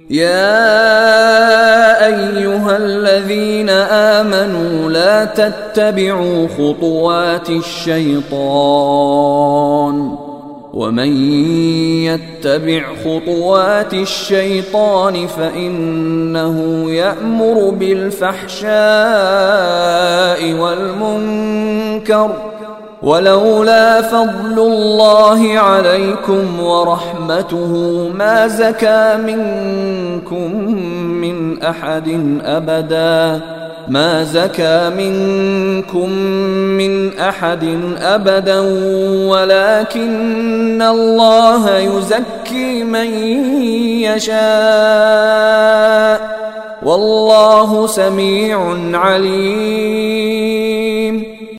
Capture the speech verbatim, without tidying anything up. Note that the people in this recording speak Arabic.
يا أيها الذين آمنوا لا تتبعوا خطوات الشيطان ومن يتبع خطوات الشيطان فإنه يأمر بالفحشاء والمنكر ولولا فضل الله عليكم ورحمته ما زكى منكم من أحد أبدا ما زكى منكم من أحد أبدا ولكن الله يزكي من يشاء والله سميع عليم.